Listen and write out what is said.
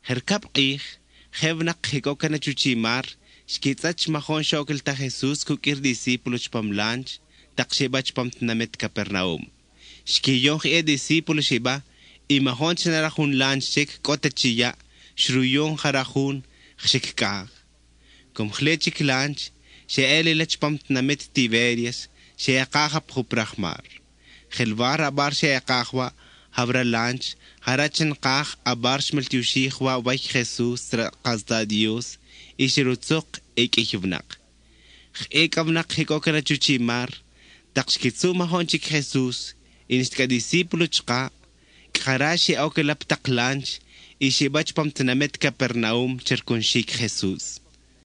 Herkap ich, hevnak hikokana chuchimar, shkitzach mahon shokel ta Jesus kukir discípulos pam lunch, takshibach pam tnamet Capernaum. Shkiyong discípulos shiba, imahon chenarahun lunch chek kotachiya, shruyong harahun, xikkag. Kom chlechik lunch, she elilech pam tnamet Tiberias, she akahap huprachmar. Gelvar abar she akahwa, habra lunch, harachen kach abar shmeltiushihwa waich Jesus qazda Dios, ishirutzuk ikihivnak. Ekavnak hikokana chuchimar, takshkitsu mahonchik Jesus, iniska discípulo chka, karashi aukelap tak lunch, ishibach pam tnamet Capernaum cherkonshik Jesus.